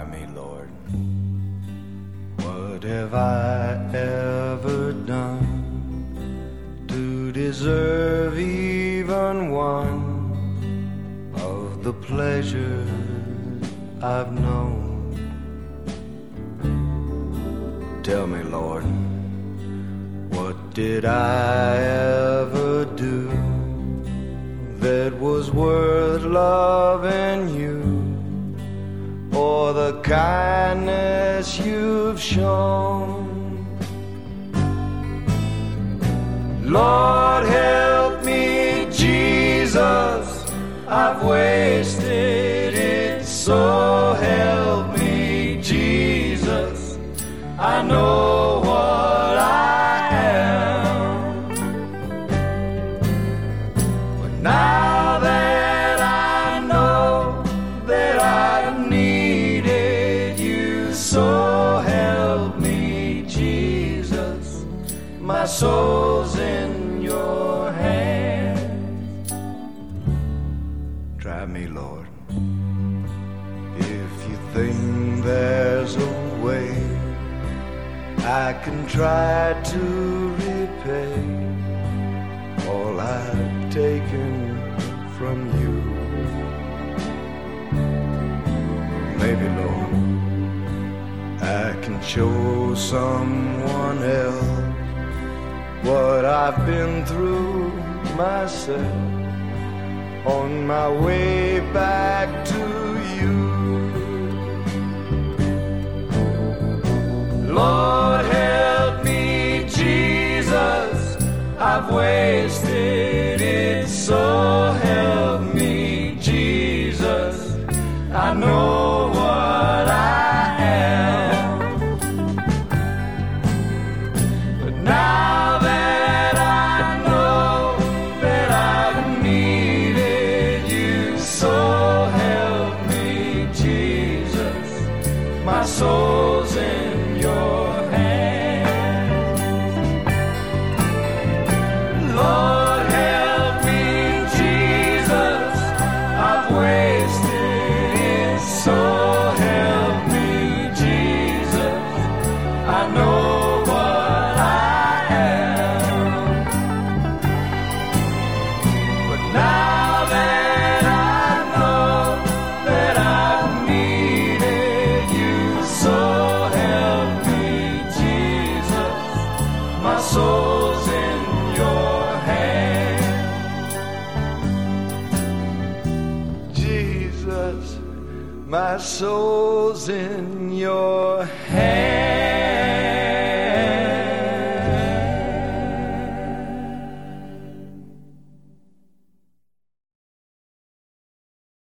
Try me, Lord. What have I ever done to deserve even one of the pleasures I've known? Tell me, Lord, what did I ever do that was worth loving you, or the kindness you've shown? Lord, help me, Jesus, I've wasted it, so help me, Jesus, I know what I am. But now that I know that I've needed you, so help me, Jesus, my soul's in your hands. Try me, Lord, if you think there's a way I can try to repay all I've taken from you. Maybe, Lord, I can show someone else what I've been through myself on my way back to you. Lord, help me, Jesus, I've wasted it, so help me, Jesus, I know what I am. But now that I know that I've needed you, so help me, Jesus, my soul's in your hands. Lord, help me, Jesus, I've wasted it, so help me, Jesus, I know what I am. But now that I know that I've needed you, so help me, Jesus, my soul's in your hands. Jesus, my soul's in your hands.